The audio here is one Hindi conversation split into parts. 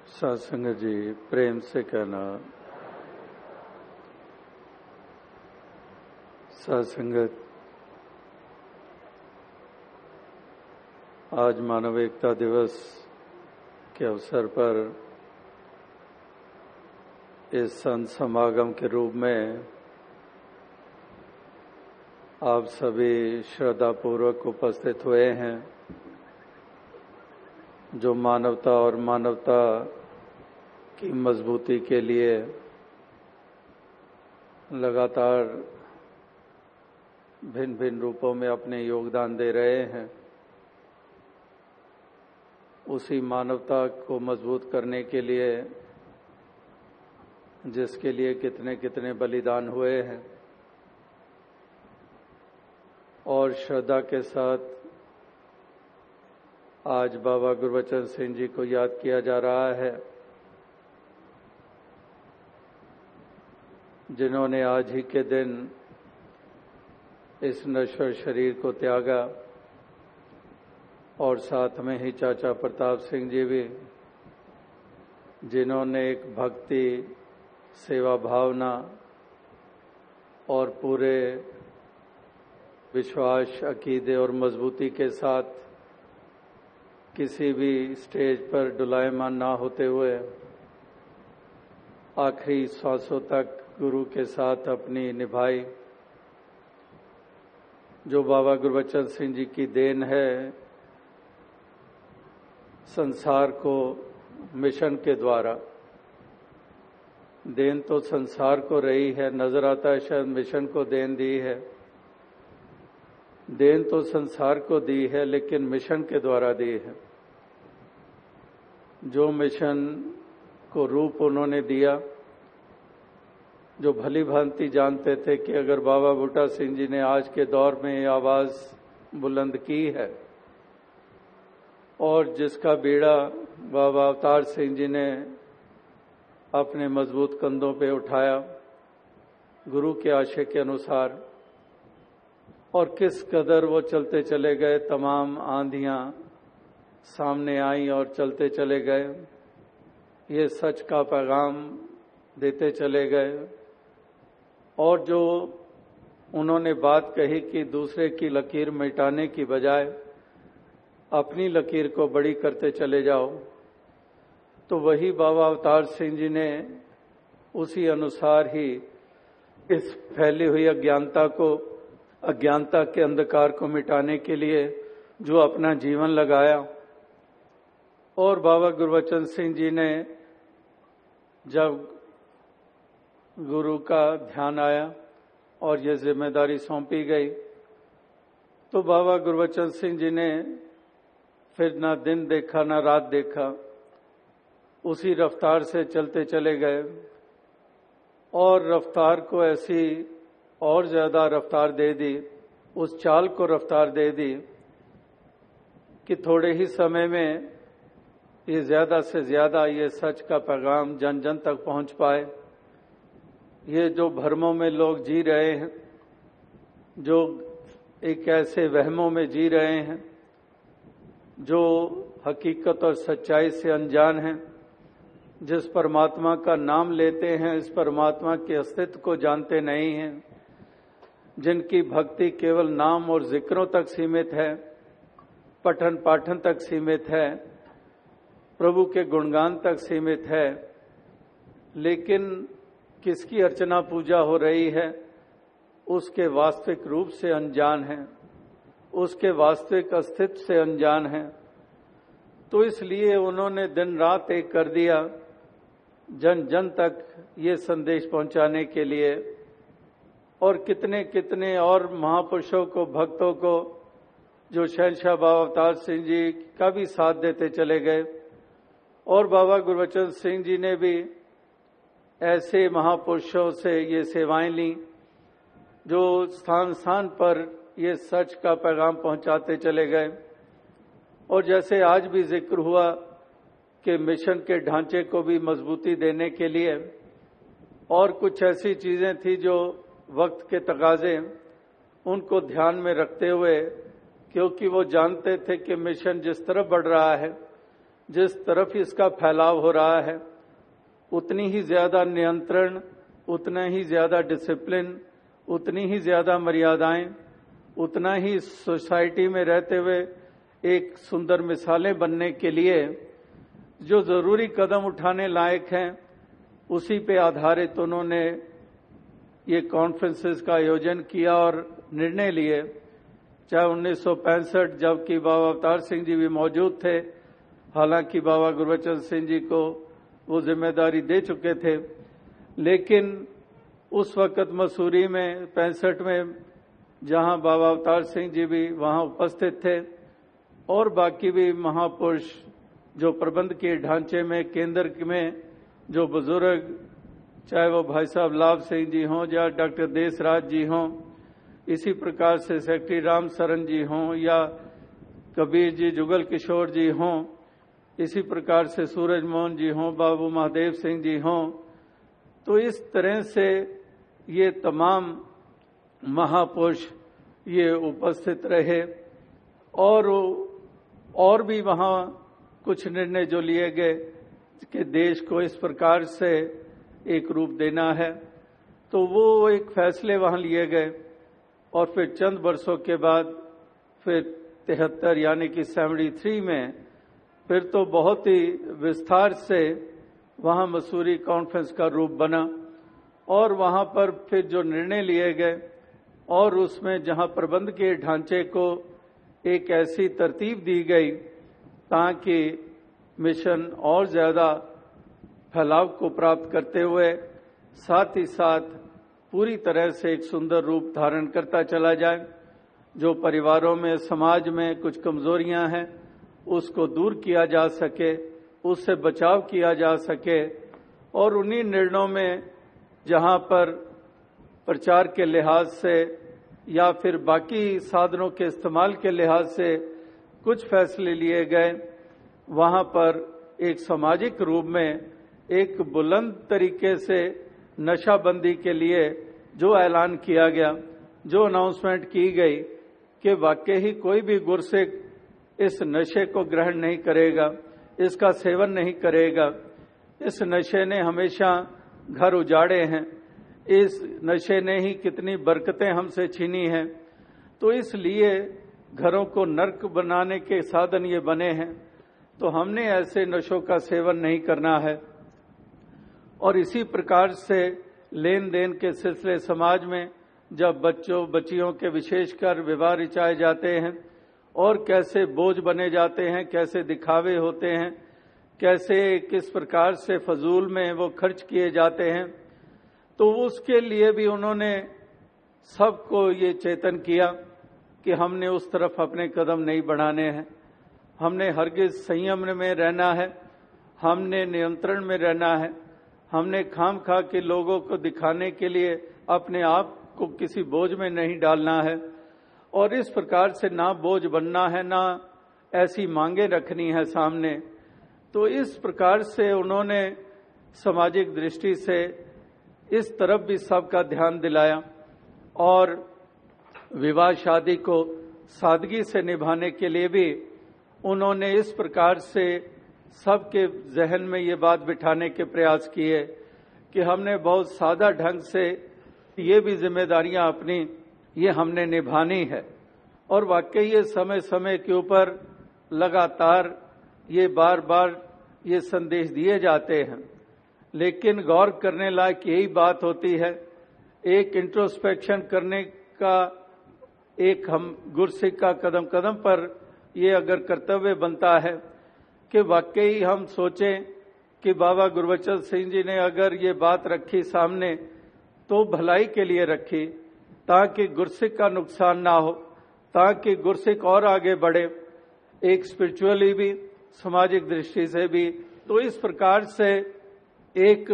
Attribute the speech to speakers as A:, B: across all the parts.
A: सत्संग जी प्रेम से कहना। सत्संगत आज मानव एकता दिवस के अवसर पर इस संत समागम के रूप में आप सभी श्रद्धापूर्वक उपस्थित हुए हैं, जो मानवता और मानवता की मजबूती के लिए लगातार भिन्न भिन्न रूपों में अपने योगदान दे रहे हैं। उसी मानवता को मजबूत करने के लिए जिसके लिए कितने कितने बलिदान हुए हैं और श्रद्धा के साथ आज बाबा गुरबचन सिंह जी को याद किया जा रहा है, जिन्होंने आज ही के दिन इस नश्वर शरीर को त्यागा। और साथ में ही चाचा प्रताप सिंह जी भी, जिन्होंने एक भक्ति, सेवा भावना और पूरे विश्वास, अकीदे और मजबूती के साथ किसी भी स्टेज पर डुलायमान ना होते हुए आखिरी सांसों तक गुरु के साथ अपनी निभाई। जो बाबा गुरबचन सिंह जी की देन है, संसार को मिशन के द्वारा देन तो संसार को रही है, नजर आता है शायद मिशन को देन दी है। देन तो संसार को दी है, लेकिन मिशन के द्वारा दी है। जो मिशन को रूप उन्होंने दिया, जो भली भांति जानते थे कि अगर बाबा बूटा सिंह जी ने आज के दौर में आवाज बुलंद की है और जिसका बीड़ा बाबा अवतार सिंह जी ने अपने मजबूत कंधों पे उठाया गुरु के आशय के अनुसार, और किस कदर वो चलते चले गए, तमाम आंधियां सामने आईं और चलते चले गए, ये सच का पैगाम देते चले गए। और जो उन्होंने बात कही कि दूसरे की लकीर मिटाने की बजाय अपनी लकीर को बड़ी करते चले जाओ, तो वही बाबा अवतार सिंह जी ने उसी अनुसार ही इस फैली हुई अज्ञानता के अंधकार को मिटाने के लिए जो अपना जीवन लगाया। और बाबा गुरबचन सिंह जी ने जब गुरु का ध्यान आया और ये जिम्मेदारी सौंपी गई, तो बाबा गुरबचन सिंह जी ने फिर ना दिन देखा ना रात देखा, उसी रफ्तार से चलते चले गए और रफ्तार को ऐसी और ज्यादा रफ्तार दे दी, उस चाल को रफ्तार दे दी कि थोड़े ही समय में ये ज्यादा से ज्यादा ये सच का पैगाम जन जन तक पहुंच पाए। ये जो भ्रमों में लोग जी रहे हैं, जो एक ऐसे वहमों में जी रहे हैं, जो हकीकत और सच्चाई से अनजान हैं, जिस परमात्मा का नाम लेते हैं इस परमात्मा के अस्तित्व को जानते नहीं हैं, जिनकी भक्ति केवल नाम और जिक्रों तक सीमित है, पठन पाठन तक सीमित है, प्रभु के गुणगान तक सीमित है, लेकिन किसकी अर्चना पूजा हो रही है उसके वास्तविक रूप से अनजान है, उसके वास्तविक अस्तित्व से अनजान है। तो इसलिए उन्होंने दिन रात एक कर दिया जन जन तक ये संदेश पहुंचाने के लिए, और कितने कितने और महापुरुषों को, भक्तों को, जो शहंशाह बाबा अवतार सिंह जी का भी साथ देते चले गए। और बाबा गुरबचन सिंह जी ने भी ऐसे महापुरुषों से ये सेवाएं ली जो स्थान स्थान पर ये सच का पैगाम पहुंचाते चले गए। और जैसे आज भी जिक्र हुआ कि मिशन के ढांचे को भी मजबूती देने के लिए और कुछ ऐसी चीजें थी जो वक्त के तकाजे, उनको ध्यान में रखते हुए, क्योंकि वो जानते थे कि मिशन जिस तरफ बढ़ रहा है जिस तरफ इसका फैलाव हो रहा है उतनी ही ज्यादा नियंत्रण, उतना ही ज्यादा डिसिप्लिन, उतनी ही ज्यादा मर्यादाएं, उतना ही सोसाइटी में रहते हुए एक सुंदर मिसालें बनने के लिए जो जरूरी कदम उठाने लायक हैं उसी पे आधारित उन्होंने ये कॉन्फ्रेंसेस का आयोजन किया और निर्णय लिए। चाहे 1965 जबकि बाबा अवतार सिंह जी भी मौजूद थे, हालांकि बाबा गुरबचन सिंह जी को वो जिम्मेदारी दे चुके थे, लेकिन उस वक्त मसूरी में 65 में जहां बाबा अवतार सिंह जी भी वहां उपस्थित थे और बाकी भी महापुरुष जो प्रबंध के ढांचे में केंद्र में जो बुजुर्ग, चाहे वो भाई साहब लाभ सिंह जी हों या डॉक्टर देसराज जी हों, इसी प्रकार से सेक्रेटरी राम सरन जी हों या कबीर जी जुगल किशोर जी हों, इसी प्रकार से सूरज मोहन जी हों, बाबू महादेव सिंह जी हों, तो इस तरह से ये तमाम महापुरुष ये उपस्थित रहे और भी वहाँ कुछ निर्णय जो लिए गए कि देश को इस प्रकार से एक रूप देना है, तो वो एक फैसले वहाँ लिए गए और फिर चंद वर्षों के बाद फिर 73 यानी कि 73 में फिर तो बहुत ही विस्तार से वहाँ मसूरी कॉन्फ्रेंस का रूप बना और वहाँ पर फिर जो निर्णय लिए गए और उसमें जहाँ प्रबंध के ढांचे को एक ऐसी तरतीब दी गई ताकि मिशन और ज्यादा फैलाव को प्राप्त करते हुए साथ ही साथ पूरी तरह से एक सुंदर रूप धारण करता चला जाए। जो परिवारों में, समाज में कुछ कमजोरियां हैं उसको दूर किया जा सके, उससे बचाव किया जा सके और उन्हीं निर्णयों में जहां पर प्रचार के लिहाज से या फिर बाकी साधनों के इस्तेमाल के लिहाज से कुछ फैसले लिए गए, वहां पर एक सामाजिक रूप में एक बुलंद तरीके से नशाबंदी के लिए जो ऐलान किया गया, जो अनाउंसमेंट की गई कि वाकई ही कोई भी गुरसिख इस नशे को ग्रहण नहीं करेगा, इसका सेवन नहीं करेगा। इस नशे ने हमेशा घर उजाड़े हैं, इस नशे ने ही कितनी बरकतें हमसे छीनी हैं, तो इसलिए घरों को नर्क बनाने के साधन ये बने हैं, तो हमने ऐसे नशों का सेवन नहीं करना है। और इसी प्रकार से लेन देन के सिलसिले समाज में जब बच्चियों के विशेषकर विवाह रिचाए जाते हैं और कैसे बोझ बने जाते हैं, कैसे दिखावे होते हैं, कैसे किस प्रकार से फजूल में वो खर्च किए जाते हैं, तो उसके लिए भी उन्होंने सबको ये चेतन किया कि हमने उस तरफ अपने कदम नहीं बढ़ाने हैं, हमने हरगिज संयम में रहना है, हमने नियंत्रण में रहना है, हमने खाम खा के लोगों को दिखाने के लिए अपने आप को किसी बोझ में नहीं डालना है और इस प्रकार से ना बोझ बनना है, ना ऐसी मांगे रखनी है सामने। तो इस प्रकार से उन्होंने सामाजिक दृष्टि से इस तरफ भी सबका ध्यान दिलाया और विवाह शादी को सादगी से निभाने के लिए भी उन्होंने इस प्रकार से सबके जहन में ये बात बिठाने के प्रयास किए कि हमने बहुत सादा ढंग से ये भी जिम्मेदारियां अपनी ये हमने निभानी है। और वाकई ये समय समय के ऊपर लगातार ये बार बार ये संदेश दिए जाते हैं, लेकिन गौर करने लायक यही बात होती है, एक इंट्रोस्पेक्शन करने का एक हम गुरसिख का कदम कदम पर ये अगर कर्तव्य बनता है कि वाकई हम सोचें कि बाबा गुरबचन सिंह जी ने अगर ये बात रखी सामने तो भलाई के लिए रखी, ताकि गुरसिख का नुकसान ना हो, ताकि गुरसिख और आगे बढ़े, एक स्पिरिचुअली भी, सामाजिक दृष्टि से भी। तो इस प्रकार से एक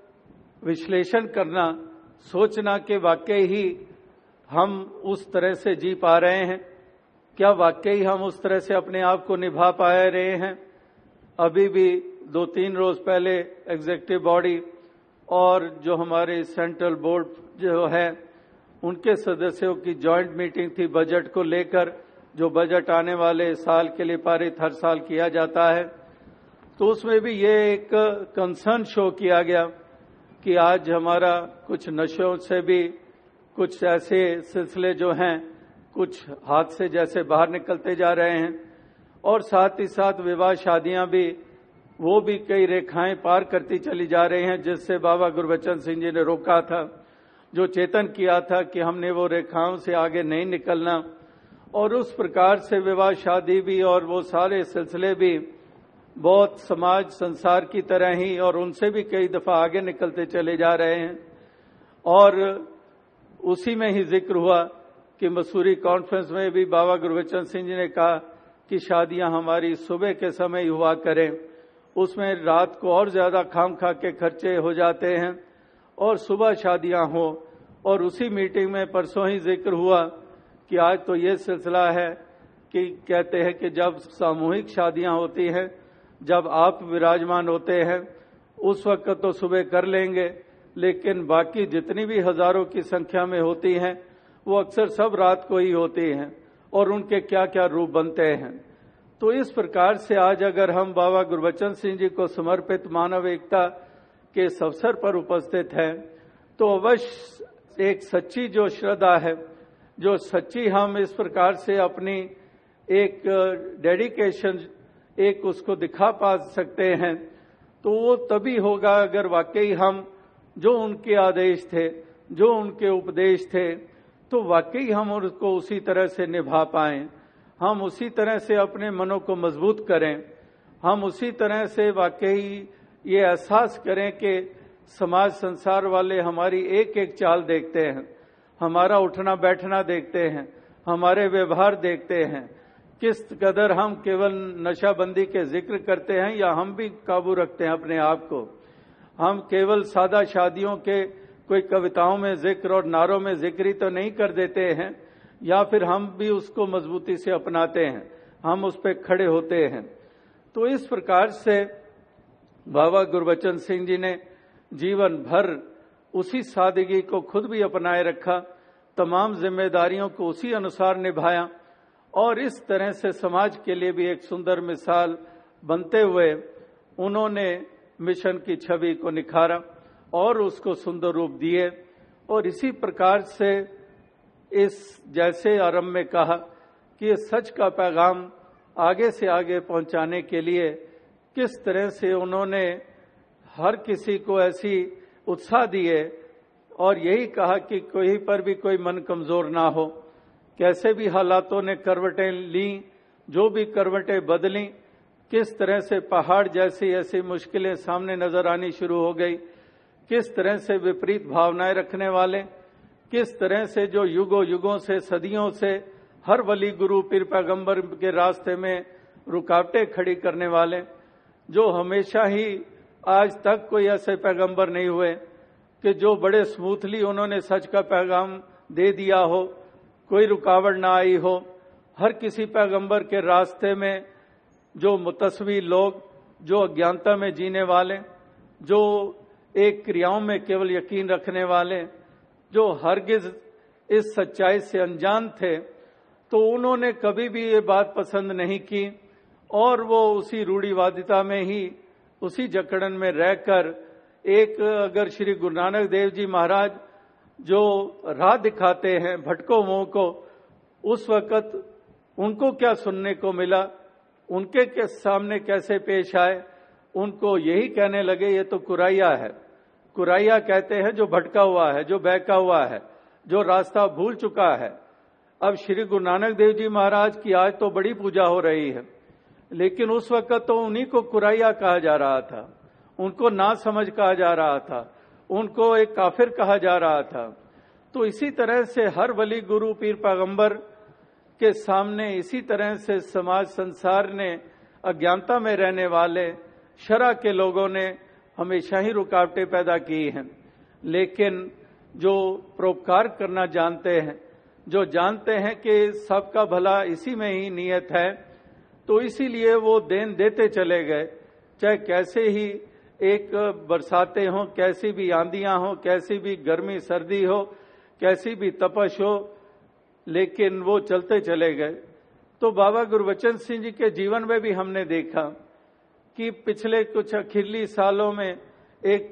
A: विश्लेषण करना, सोचना कि वाकई ही हम उस तरह से जी पा रहे हैं, क्या वाकई हम उस तरह से अपने आप को निभा पा रहे हैं। अभी भी 2-3 रोज पहले एग्जीक्यूटिव बॉडी और जो हमारे सेंट्रल बोर्ड जो है उनके सदस्यों की जॉइंट मीटिंग थी बजट को लेकर, जो बजट आने वाले साल के लिए पारित हर साल किया जाता है। तो उसमें भी ये एक कंसर्न शो किया गया कि आज हमारा कुछ नशों से भी कुछ ऐसे सिलसिले जो हैं कुछ हाथ से जैसे बाहर निकलते जा रहे हैं, और साथ ही साथ विवाह शादियां भी वो भी कई रेखाएं पार करती चली जा रही हैं, जिससे बाबा गुरबचन सिंह जी ने रोका था, जो चेतन किया था कि हमने वो रेखाओं से आगे नहीं निकलना। और उस प्रकार से विवाह शादी भी और वो सारे सिलसिले भी बहुत समाज संसार की तरह ही और उनसे भी कई दफा आगे निकलते चले जा रहे हैं। और उसी में ही जिक्र हुआ कि मसूरी कॉन्फ्रेंस में भी बाबा गुरबचन सिंह जी ने कहा कि शादियां हमारी सुबह के समय ही हुआ करें, उसमें रात को और ज्यादा खाम खा के खर्चे हो जाते हैं, और सुबह शादियां हो। और उसी मीटिंग में परसों ही जिक्र हुआ कि आज तो ये सिलसिला है कि कहते हैं कि जब सामूहिक शादियां होती हैं, जब आप विराजमान होते हैं, उस वक्त तो सुबह कर लेंगे, लेकिन बाकी जितनी भी हजारों की संख्या में होती हैं वो अक्सर सब रात को ही होती हैं, और उनके क्या क्या रूप बनते हैं। तो इस प्रकार से आज अगर हम बाबा गुरबचन सिंह जी को समर्पित मानव एकता के इस अवसर पर उपस्थित हैं, तो अवश्य एक सच्ची जो श्रद्धा है, जो सच्ची हम इस प्रकार से अपनी एक डेडिकेशन एक उसको दिखा पा सकते हैं, तो वो तभी होगा अगर वाकई हम जो उनके आदेश थे, जो उनके उपदेश थे, तो वाकई हम उसको उसी तरह से निभा पाएं, हम उसी तरह से अपने मनों को मजबूत करें, हम उसी तरह से वाकई ये एहसास करें कि समाज संसार वाले हमारी एक एक चाल देखते हैं, हमारा उठना बैठना देखते हैं, हमारे व्यवहार देखते हैं, किस कदर हम केवल नशाबंदी के जिक्र करते हैं या हम भी काबू रखते हैं अपने आप को, हम केवल सादा शादियों के कोई कविताओं में जिक्र और नारों में जिक्र ही तो नहीं कर देते हैं, या फिर हम भी उसको मजबूती से अपनाते हैं, हम उस पर खड़े होते हैं। तो इस प्रकार से बाबा गुरबचन सिंह जी ने जीवन भर उसी सादगी को खुद भी अपनाए रखा, तमाम जिम्मेदारियों को उसी अनुसार निभाया, और इस तरह से समाज के लिए भी एक सुंदर मिसाल बनते हुए उन्होंने मिशन की छवि को निखारा और उसको सुंदर रूप दिए। और इसी प्रकार से इस जैसे आरंभ में कहा कि इस सच का पैगाम आगे से आगे पहुंचाने के लिए किस तरह से उन्होंने हर किसी को ऐसी उत्साह दिए, और यही कहा कि कोई पर भी कोई मन कमजोर ना हो, कैसे भी हालातों ने करवटें ली, जो भी करवटें बदली, किस तरह से पहाड़ जैसी ऐसी मुश्किलें सामने नजर आनी शुरू हो गई, किस तरह से विपरीत भावनाएं रखने वाले, किस तरह से जो युगों युगों से सदियों से हर वली गुरु पीर पैगंबर के रास्ते में रुकावटें खड़ी करने वाले, जो हमेशा ही आज तक कोई ऐसे पैगंबर नहीं हुए कि जो बड़े स्मूथली उन्होंने सच का पैगाम दे दिया हो, कोई रुकावट ना आई हो। हर किसी पैगंबर के रास्ते में जो मुतस्वी लोग, जो अज्ञानता में जीने वाले, जो एक क्रियाओं में केवल यकीन रखने वाले, जो हरगिज इस सच्चाई से अनजान थे, तो उन्होंने कभी भी ये बात पसंद नहीं की, और वो उसी रूढ़िवादिता में ही, उसी जकड़न में रहकर एक अगर श्री गुरु नानक देव जी महाराज जो राह दिखाते हैं भटको मुंह को, उस वक्त उनको क्या सुनने को मिला, उनके के सामने कैसे पेश आए, उनको यही कहने लगे ये तो कुराइया है। कुराइया कहते हैं जो भटका हुआ है, जो बहका हुआ है, जो रास्ता भूल चुका है। अब श्री गुरु नानक देव जी महाराज की आज तो बड़ी पूजा हो रही है, लेकिन उस वक्त तो उन्हीं को कुराइया कहा जा रहा था, उनको ना समझ कहा जा रहा था, उनको एक काफिर कहा जा रहा था। तो इसी तरह से हर वली गुरु पीर पैगंबर के सामने इसी तरह से समाज संसार ने, अज्ञानता में रहने वाले शरा के लोगों ने हमेशा ही रुकावटें पैदा की हैं। लेकिन जो परोपकार करना जानते हैं, जो जानते हैं कि सबका भला इसी में ही नियत है, तो इसीलिए वो देन देते चले गए, चाहे कैसे ही एक बरसातें हों, कैसी भी आंधियां हों, कैसी भी गर्मी सर्दी हो, कैसी भी तपश हो, लेकिन वो चलते चले गए। तो बाबा गुरबचन सिंह जी के जीवन में भी हमने देखा कि पिछले कुछ आखिरी सालों में एक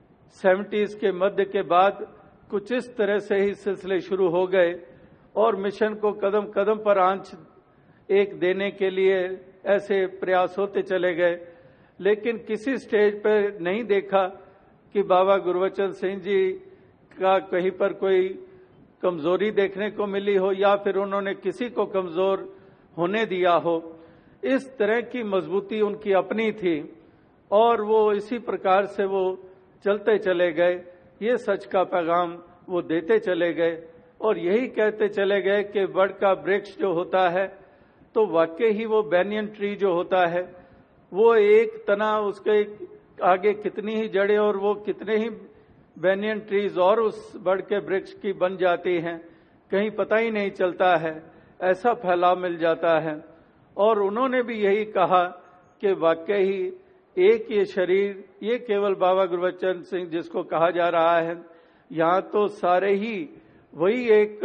A: 70s के मध्य के बाद कुछ इस तरह से ही सिलसिले शुरू हो गए और मिशन को कदम कदम पर आंच एक देने के लिए ऐसे प्रयास होते चले गए, लेकिन किसी स्टेज पर नहीं देखा कि बाबा गुरबचन सिंह जी का कहीं पर कोई कमजोरी देखने को मिली हो या फिर उन्होंने किसी को कमजोर होने दिया हो। इस तरह की मजबूती उनकी अपनी थी और वो इसी प्रकार से वो चलते चले गए, ये सच का पैगाम वो देते चले गए और यही कहते चले गए कि वड का वृक्ष जो होता है तो वाकई ही वो बैनियन ट्री जो होता है वो एक तना, उसके आगे कितनी ही जड़ें और वो कितने ही बैनियन ट्रीज और उस वड के वृक्ष की बन जाती हैं, कहीं पता ही नहीं चलता है, ऐसा फैलाव मिल जाता है। और उन्होंने भी यही कहा कि वाकई ही एक ये शरीर, ये केवल बाबा गुरबचन सिंह जिसको कहा जा रहा है, यहाँ तो सारे ही वही एक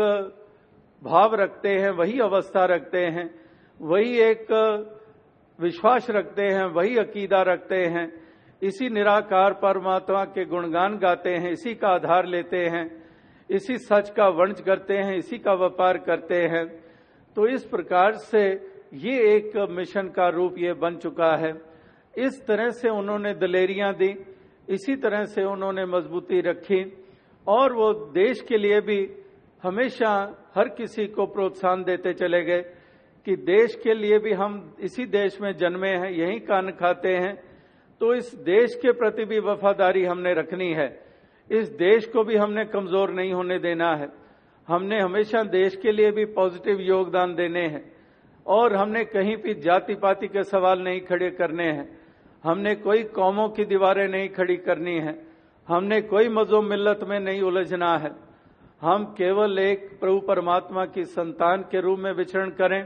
A: भाव रखते हैं, वही अवस्था रखते हैं, वही एक विश्वास रखते हैं, वही अकीदा रखते हैं, इसी निराकार परमात्मा के गुणगान गाते हैं, इसी का आधार लेते हैं, इसी सच का वंश करते हैं, इसी का व्यापार करते हैं। तो इस प्रकार से ये एक मिशन का रूप ये बन चुका है। इस तरह से उन्होंने दलेरियां दी, इसी तरह से उन्होंने मजबूती रखी और वो देश के लिए भी हमेशा हर किसी को प्रोत्साहन देते चले गए कि देश के लिए भी हम इसी देश में जन्मे हैं, यहीं कान खाते हैं, तो इस देश के प्रति भी वफादारी हमने रखनी है, इस देश को भी हमने कमजोर नहीं होने देना है, हमने हमेशा देश के लिए भी पॉजिटिव योगदान देने हैं और हमने कहीं भी जाति पाति के सवाल नहीं खड़े करने हैं, हमने कोई कौमों की दीवारें नहीं खड़ी करनी है, हमने कोई मज़हब मिल्लत में नहीं उलझना है, हम केवल एक प्रभु परमात्मा की संतान के रूप में विचरण करें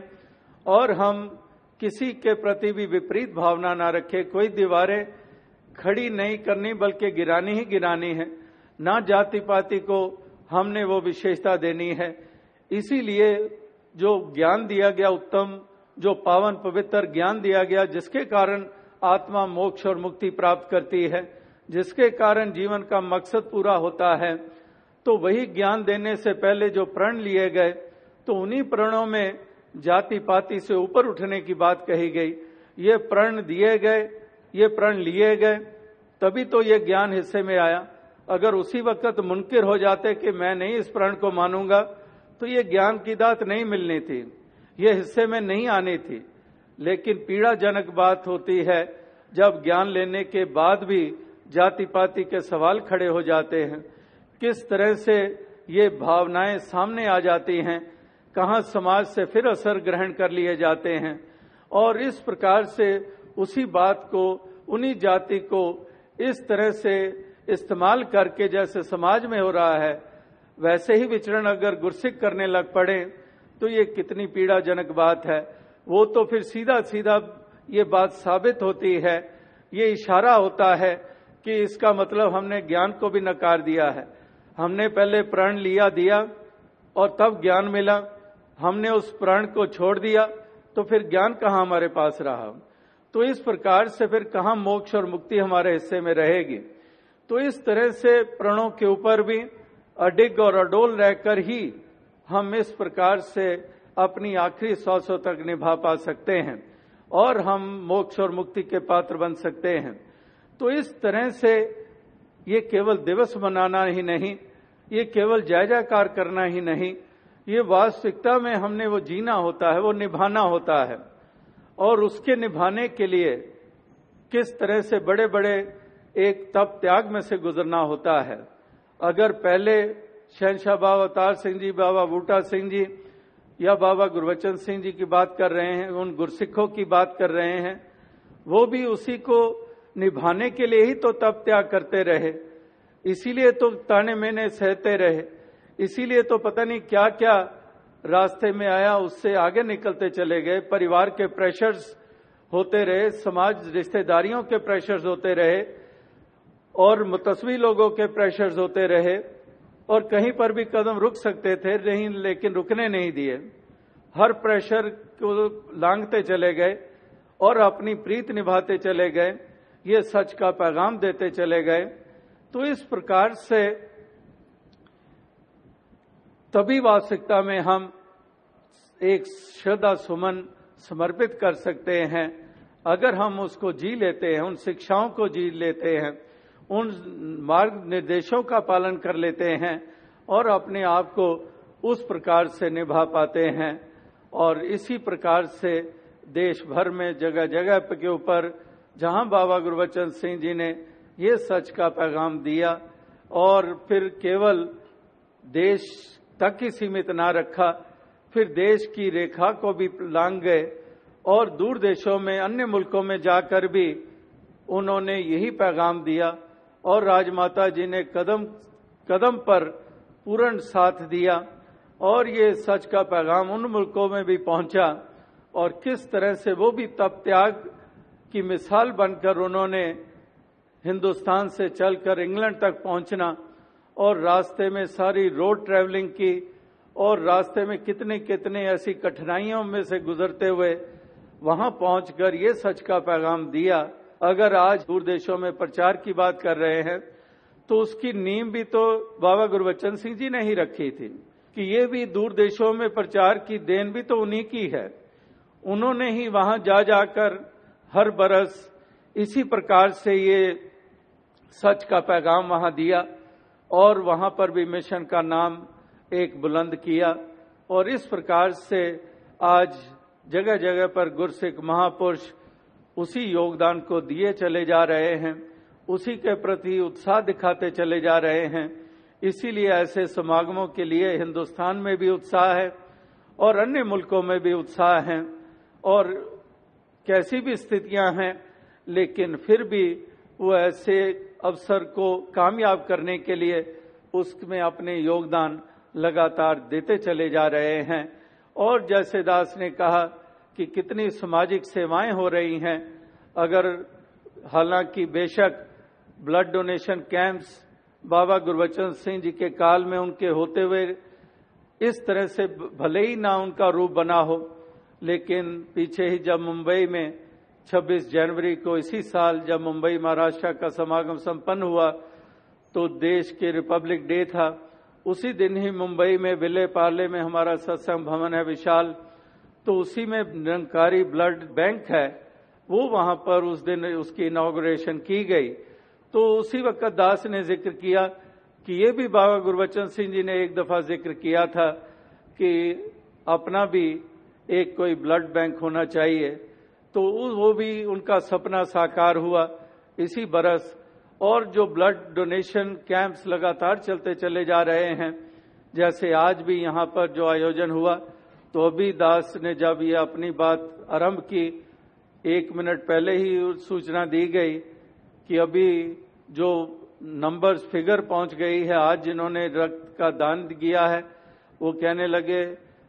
A: और हम किसी के प्रति भी विपरीत भावना ना रखें, कोई दीवारें खड़ी नहीं करनी बल्कि गिरानी ही गिरानी है, ना जाति पाति को हमने वो विशेषता देनी है। इसीलिए जो ज्ञान दिया गया, उत्तम जो पावन पवित्र ज्ञान दिया गया, जिसके कारण आत्मा मोक्ष और मुक्ति प्राप्त करती है, जिसके कारण जीवन का मकसद पूरा होता है, तो वही ज्ञान देने से पहले जो प्रण लिए गए तो उन्हीं प्रणों में जाति पाति से ऊपर उठने की बात कही गई। ये प्रण दिए गए, ये प्रण लिए गए, तभी तो ये ज्ञान हिस्से में आया। अगर उसी वक्त मुनकिर हो जाते कि मैं नहीं इस प्रण को मानूंगा तो ये ज्ञान की दात नहीं मिलनी थी, ये हिस्से में नहीं आनी थी। लेकिन पीड़ाजनक बात होती है जब ज्ञान लेने के बाद भी जाति पाति के सवाल खड़े हो जाते हैं, किस तरह से ये भावनाएं सामने आ जाती हैं, कहाँ समाज से फिर असर ग्रहण कर लिए जाते हैं और इस प्रकार से उसी बात को, उन्हीं जाति को इस तरह से इस्तेमाल करके जैसे समाज में हो रहा है वैसे ही विचरण अगर गुरसिक करने लग पड़े तो ये कितनी पीड़ाजनक बात है। वो तो फिर सीधा सीधा ये बात साबित होती है, ये इशारा होता है कि इसका मतलब हमने ज्ञान को भी नकार दिया है। हमने पहले प्रण लिया दिया और तब ज्ञान मिला, हमने उस प्रण को छोड़ दिया तो फिर ज्ञान कहाँ हमारे पास रहा। तो इस प्रकार से फिर कहाँ मोक्ष और मुक्ति हमारे हिस्से में रहेगी। तो इस तरह से प्रणों के ऊपर भी अडिग और अडोल रहकर ही हम इस प्रकार से अपनी आखिरी श्वासों तक निभा पा सकते हैं और हम मोक्ष और मुक्ति के पात्र बन सकते हैं। तो इस तरह से ये केवल दिवस मनाना ही नहीं, ये केवल जय जयकार करना ही नहीं, ये वास्तविकता में हमने वो जीना होता है, वो निभाना होता है और उसके निभाने के लिए किस तरह से बड़े बड़े एक तप त्याग में से गुजरना होता है। अगर पहले शहंशाह बाबा अवतार सिंह जी, बाबा बूटा सिंह जी या बाबा गुरबचन सिंह जी की बात कर रहे हैं, उन गुरसिखों की बात कर रहे हैं, वो भी उसी को निभाने के लिए ही तो तप त्याग करते रहे, इसीलिए तो ताने मैंने सहते रहे, इसीलिए तो पता नहीं क्या क्या रास्ते में आया उससे आगे निकलते चले गए। परिवार के प्रेशर्स होते रहे, समाज रिश्तेदारियों के प्रेशर्स होते रहे और मुतस्वी लोगों के प्रेशर्स होते रहे और कहीं पर भी कदम रुक सकते थे नहीं, लेकिन रुकने नहीं दिए, हर प्रेशर को लांघते चले गए और अपनी प्रीत निभाते चले गए, ये सच का पैगाम देते चले गए। तो इस प्रकार से तभी वास्तविकता में हम एक श्रद्धा सुमन समर्पित कर सकते हैं अगर हम उसको जी लेते हैं, उन शिक्षाओं को जी लेते हैं, उन मार्ग निर्देशों का पालन कर लेते हैं और अपने आप को उस प्रकार से निभा पाते हैं। और इसी प्रकार से देश भर में जगह जगह के ऊपर जहां बाबा गुरबचन सिंह जी ने ये सच का पैगाम दिया और फिर केवल देश तक ही सीमित ना रखा, फिर देश की रेखा को भी लांघ गए और दूर देशों में, अन्य मुल्कों में जाकर भी उन्होंने यही पैगाम दिया और राजमाता जी ने कदम कदम पर पूर्ण साथ दिया और ये सच का पैगाम उन मुल्कों में भी पहुंचा और किस तरह से वो भी तप त्याग की मिसाल बनकर उन्होंने हिंदुस्तान से चलकर इंग्लैंड तक पहुंचना और रास्ते में सारी रोड ट्रैवलिंग की और रास्ते में कितने कितने ऐसी कठिनाइयों में से गुजरते हुए वहां पहुंचकर ये सच का पैगाम दिया। अगर आज दूर देशों में प्रचार की बात कर रहे हैं तो उसकी नींव भी तो बाबा गुरबचन सिंह जी ने ही रखी थी कि ये भी दूर देशों में प्रचार की देन भी तो उन्हीं की है। उन्होंने ही वहां जा जाकर हर बरस इसी प्रकार से ये सच का पैगाम वहां दिया और वहां पर भी मिशन का नाम एक बुलंद किया और इस प्रकार से आज जगह जगह पर गुरसिख महापुरुष उसी योगदान को दिए चले जा रहे हैं, उसी के प्रति उत्साह दिखाते चले जा रहे हैं। इसीलिए ऐसे समागमों के लिए हिंदुस्तान में भी उत्साह है और अन्य मुल्कों में भी उत्साह है और कैसी भी स्थितियां हैं, लेकिन फिर भी वो ऐसे अवसर को कामयाब करने के लिए उसमें अपने योगदान लगातार देते चले जा रहे हैं। और जैसे दास ने कहा कि कितनी सामाजिक सेवाएं हो रही हैं, अगर हालांकि बेशक blood donation camps Baba Gurbachan Singh ji के काल में उनके होते हुए इस तरह से भले ही ना उनका रूप बना हो, लेकिन पीछे ही जब मुंबई में 26 जनवरी को इसी साल जब मुंबई महाराष्ट्र का समागम संपन्न हुआ तो देश के रिपब्लिक डे था, उसी दिन ही मुंबई में विले पार्ले में हमारा सत्संग भवन है विशाल, तो उसी में निरंकारी ब्लड बैंक है, वो वहां पर उस दिन उसकी इनॉग्रेशन की गई। तो उसी वक्त दास ने जिक्र किया कि ये भी बाबा गुरबचन सिंह जी ने एक दफा जिक्र किया था कि अपना भी एक कोई ब्लड बैंक होना चाहिए, तो वो भी उनका सपना साकार हुआ इसी बरस। और जो ब्लड डोनेशन कैंप्स लगातार चलते चले जा रहे हैं, जैसे आज भी यहाँ पर जो आयोजन हुआ, तो अभी दास ने जब ये अपनी बात आरंभ की 1 मिनट पहले ही सूचना दी गई कि अभी जो नंबर्स फिगर पहुंच गई है, आज जिन्होंने रक्त का दान किया है वो कहने लगे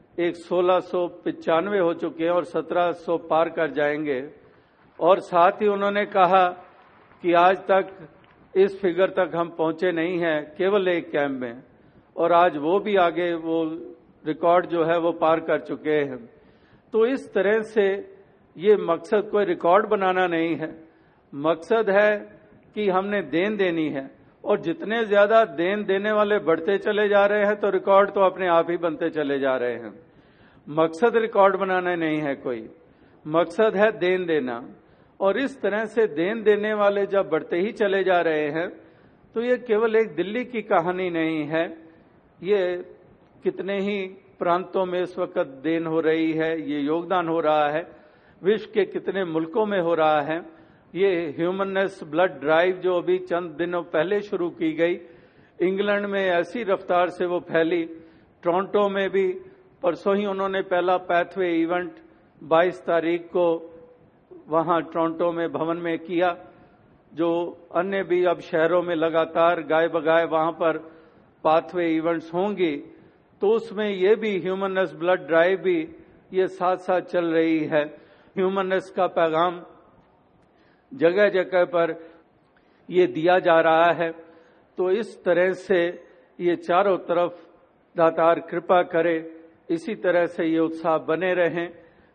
A: 1695 हो चुके हैं और 1700 पार कर जाएंगे। और साथ ही उन्होंने कहा कि आज तक इस फिगर तक हम पहुंचे नहीं हैं केवल एक कैंप में, और आज वो भी आगे वो रिकॉर्ड जो है वो पार कर चुके हैं। तो इस तरह से ये मकसद कोई रिकॉर्ड बनाना नहीं है, मकसद है कि हमने देन देनी है, और जितने ज्यादा देन देने वाले बढ़ते चले जा रहे हैं तो रिकॉर्ड तो अपने आप ही बनते चले जा रहे हैं। मकसद रिकॉर्ड बनाना नहीं है कोई, मकसद है देन देना। और इस तरह से देन देने वाले जब बढ़ते ही चले जा रहे हैं तो ये केवल एक दिल्ली की कहानी नहीं है, ये कितने ही प्रांतों में इस वक्त देन हो रही है, ये योगदान हो रहा है, विश्व के कितने मुल्कों में हो रहा है। ये ह्यूमननेस ब्लड ड्राइव जो अभी चंद दिनों पहले शुरू की गई, इंग्लैंड में ऐसी रफ्तार से वो फैली, टोरंटो में भी परसों ही उन्होंने पहला पैथवे इवेंट 22 तारीख को वहां टोरंटो में भवन में किया, जो अन्य भी अब शहरों में लगातार गाय बगाए वहां पर पाथवे इवेंट्स होंगी। तो उसमें ये भी ह्यूमननेस ब्लड ड्राइव भी ये साथ साथ चल रही है। ह्यूमननेस का पैगाम जगह जगह पर ये दिया जा रहा है। तो इस तरह से ये चारों तरफ दातार कृपा करे, इसी तरह से ये उत्साह बने रहें।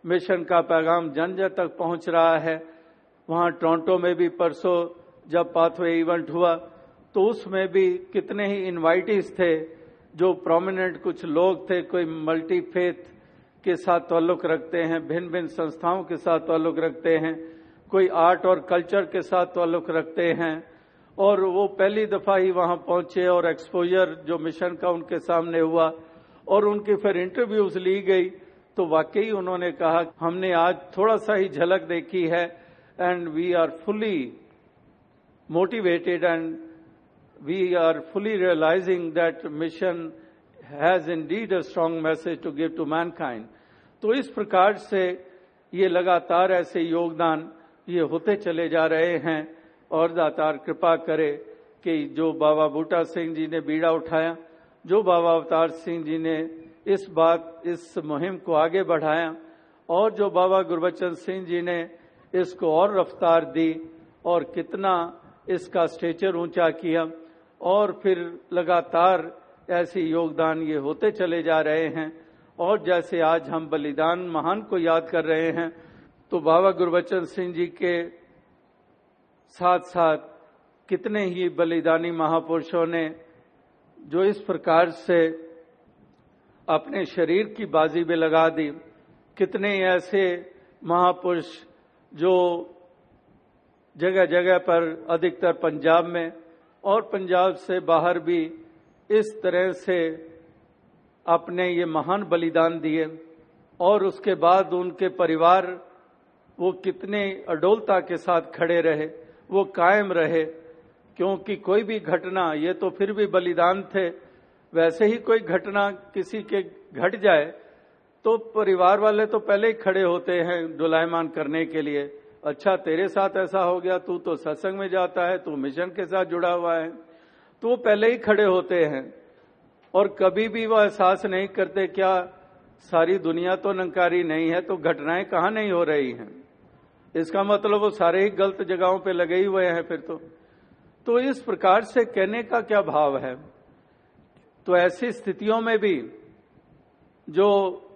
A: मिशन का पैगाम जन जन तक पहुंच रहा है। वहां टोरंटो में भी परसों जब पाथवे इवेंट हुआ तो उसमें भी कितने ही इनवाइटीज थे, जो प्रोमिनेंट कुछ लोग थे, कोई मल्टी फेथ के साथ ताल्लुक रखते हैं, भिन्न भिन्न संस्थाओं के साथ ताल्लुक रखते हैं, कोई आर्ट और कल्चर के साथ ताल्लुक रखते हैं, और वो पहली दफा ही वहां पहुंचे और एक्सपोजर जो मिशन का उनके सामने हुआ और उनकी फिर इंटरव्यूज ली गई। तो वाकई उन्होंने कहा हमने आज थोड़ा सा ही झलक देखी है and we are fully motivated and we are fully realising that mission has indeed a strong message to give to mankind. तो इस प्रकार से ये लगातार ऐसे योगदान ये होते चले जा रहे हैं और दातार कृपा करे कि जो बाबा बूटा सिंह जी ने बीड़ा उठाया, जो बाबा अवतार सिंह जी ने इस मुहिम को आगे बढ़ाया और जो बाबा गुरबचन सिंह जी ने इसको और रफ्तार दी और कितना इसका स्टेचर ऊंचा किया, और फिर लगातार ऐसे योगदान ये होते चले जा रहे हैं। और जैसे आज हम बलिदान महान को याद कर रहे हैं, तो बाबा गुरबचन सिंह जी के साथ साथ कितने ही बलिदानी महापुरुषों ने जो इस प्रकार से अपने शरीर की बाजी में लगा दी, कितने ऐसे महापुरुष जो जगह जगह पर, अधिकतर पंजाब में और पंजाब से बाहर भी इस तरह से अपने ये महान बलिदान दिए, और उसके बाद उनके परिवार वो कितने अडोलता के साथ खड़े रहे, वो कायम रहे, क्योंकि कोई भी घटना, ये तो फिर भी बलिदान थे, वैसे ही कोई घटना किसी के घट जाए तो परिवार वाले तो पहले ही खड़े होते हैं डोलायमान करने के लिए। अच्छा तेरे साथ ऐसा हो गया, तू तो सत्संग में जाता है, तू मिशन के साथ जुड़ा हुआ है, तो वो पहले ही खड़े होते हैं और कभी भी वो एहसास नहीं करते क्या सारी दुनिया तो नंकारी नहीं है, तो घटनाएं कहाँ नहीं हो रही हैं। इसका मतलब वो सारे ही गलत जगहों पे लगे ही हुए हैं फिर तो इस प्रकार से कहने का क्या भाव है। तो ऐसी स्थितियों में भी जो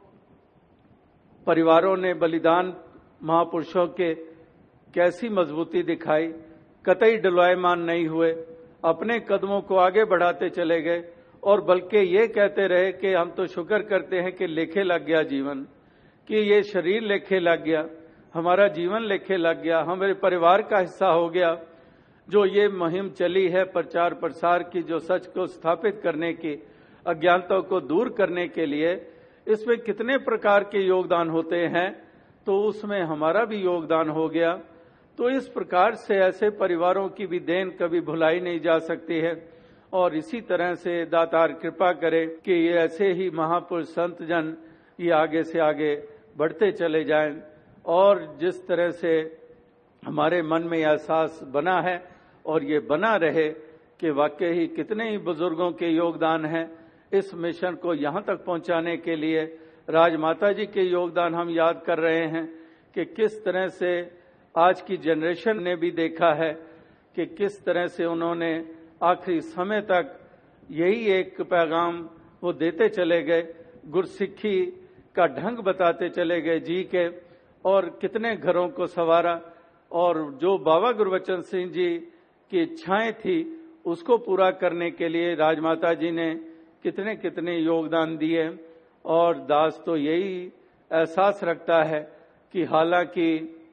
A: परिवारों ने बलिदान महापुरुषों के कैसी मजबूती दिखाई, कतई डुलायमान नहीं हुए, अपने कदमों को आगे बढ़ाते चले गए और बल्कि ये कहते रहे कि हम तो शुक्र करते हैं कि लेखे लग गया जीवन, कि ये शरीर लेखे लग गया, हमारा जीवन लेखे लग गया, हमारे परिवार का हिस्सा हो गया। जो ये मुहिम चली है प्रचार प्रसार की, जो सच को स्थापित करने की, अज्ञानता को दूर करने के लिए, इसमें कितने प्रकार के योगदान होते हैं, तो उसमें हमारा भी योगदान हो गया। तो इस प्रकार से ऐसे परिवारों की भी देन कभी भुलाई नहीं जा सकती है। और इसी तरह से दातार कृपा करे कि ये ऐसे ही महापुरुष संत जन ये आगे से आगे बढ़ते चले जाएं, और जिस तरह से हमारे मन में एहसास बना है और ये बना रहे कि वाकई ही कितने ही बुजुर्गों के योगदान हैं इस मिशन को यहाँ तक पहुँचाने के लिए। राजमाता जी के योगदान हम याद कर रहे हैं कि किस तरह से आज की जनरेशन ने भी देखा है कि किस तरह से उन्होंने आखिरी समय तक यही एक पैगाम वो देते चले गए, गुरसिक्खी का ढंग बताते चले गए जी के, और कितने घरों को संवारा। और जो बाबा गुरबचन सिंह जी की इच्छाएं थी उसको पूरा करने के लिए राजमाता जी ने कितने कितने योगदान दिए। और दास तो यही एहसास रखता है कि हालांकि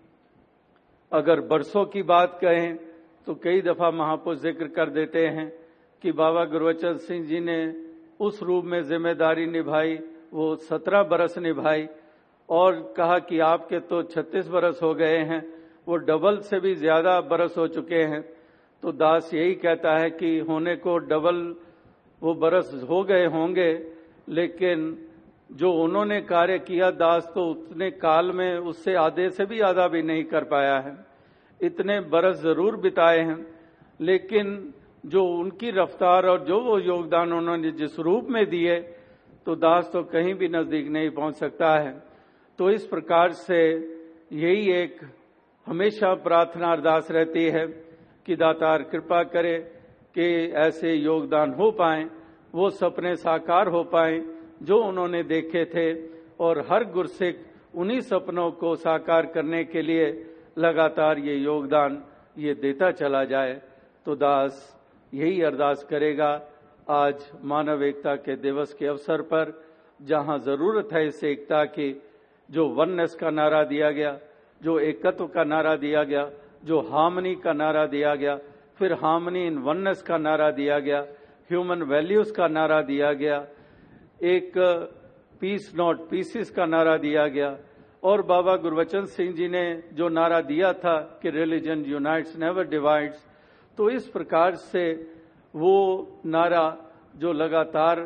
A: अगर बरसों की बात कहें तो कई दफा महापुरुष जिक्र कर देते हैं कि बाबा गुरबचन सिंह जी ने उस रूप में जिम्मेदारी निभाई, वो 17 बरस निभाई, और कहा कि आपके तो 36 बरस हो गए हैं, वो डबल से भी ज्यादा बरस हो चुके हैं। तो दास यही कहता है कि होने को डबल वो बरस हो गए होंगे, लेकिन जो उन्होंने कार्य किया दास तो उतने काल में उससे आधे से भी आधा भी नहीं कर पाया है। इतने बरस जरूर बिताए हैं, लेकिन जो उनकी रफ्तार और जो वो योगदान उन्होंने जिस रूप में दिए, तो दास तो कहीं भी नजदीक नहीं पहुंच सकता है। तो इस प्रकार से यही एक हमेशा प्रार्थना अरदास रहती है कि दातार कृपा करे कि ऐसे योगदान हो पाए, वो सपने साकार हो पाए जो उन्होंने देखे थे, और हर गुरसिख उन्हीं सपनों को साकार करने के लिए लगातार ये योगदान ये देता चला जाए। तो दास यही अरदास करेगा आज मानव एकता के दिवस के अवसर पर, जहां जरूरत है इस एकता की, जो वननेस का नारा दिया गया, जो एकत्व का नारा दिया गया, जो हार्मनी का नारा दिया गया, फिर हार्मनी इन वननेस का नारा दिया गया, ह्यूमन वैल्यूज का नारा दिया गया, एक पीस नॉट पीसेस का नारा दिया गया, और बाबा गुरबचन सिंह जी ने जो नारा दिया था कि रिलीजन यूनाइट्स नेवर डिवाइड्स, तो इस प्रकार से वो नारा जो लगातार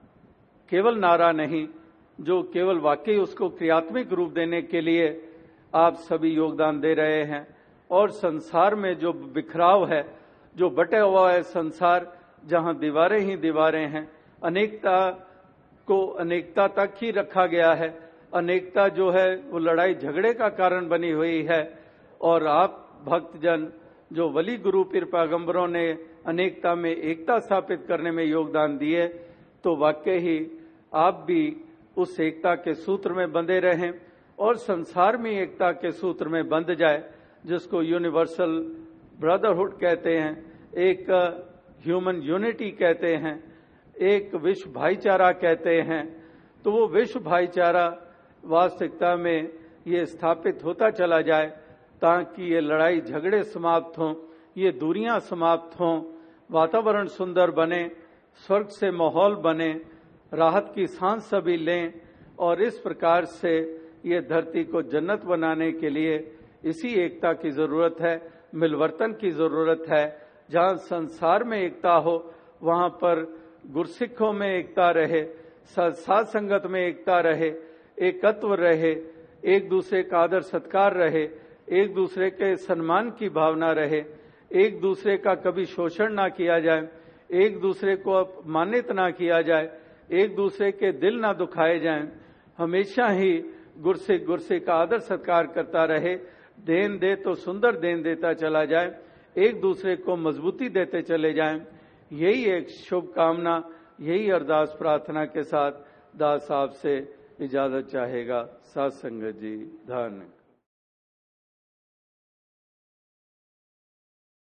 A: केवल नारा नहीं, जो केवल वाकई उसको क्रियात्मक रूप देने के लिए आप सभी योगदान दे रहे हैं। और संसार में जो बिखराव है, जो बटा हुआ है संसार, जहां दीवारें ही दीवारें हैं, अनेकता को अनेकता तक ही रखा गया है, अनेकता जो है वो लड़ाई झगड़े का कारण बनी हुई है। और आप भक्तजन जो वली गुरु पीर पैगंबरों ने अनेकता में एकता स्थापित करने में योगदान दिए, तो वाकई ही आप भी उस एकता के सूत्र में बंधे रहें और संसार में एकता के सूत्र में बंध जाए, जिसको यूनिवर्सल ब्रदरहुड कहते हैं, एक ह्यूमन यूनिटी कहते हैं, एक विश्व भाईचारा कहते हैं। तो वो विश्व भाईचारा वास्तविकता में ये स्थापित होता चला जाए, ताकि ये लड़ाई झगड़े समाप्त हों, ये दूरियां समाप्त हों, वातावरण सुंदर बने, स्वर्ग से माहौल बने, राहत की सांस सभी लें। और इस प्रकार से ये धरती को जन्नत बनाने के लिए इसी एकता की जरूरत है, मिलवर्तन की जरूरत है। जहां संसार में एकता हो, वहां पर गुरसिखों में एकता रहे, साथ संगत में एकता रहे, एकत्व रहे, एक दूसरे का आदर सत्कार रहे, एक दूसरे के सम्मान की भावना रहे, एक दूसरे का कभी शोषण ना किया जाए, एक दूसरे को अपमानित ना किया जाए, एक दूसरे के दिल ना दुखाए जाएं, हमेशा ही गुरसिख का आदर सत्कार करता रहे, देन दे तो सुंदर देन देता चला जाए, एक दूसरे को मजबूती देते चले जाएं। यही एक शुभकामना, यही अरदास प्रार्थना के साथ दास साहब से इजाजत चाहेगा। साथ संगत जी, धन्यवाद।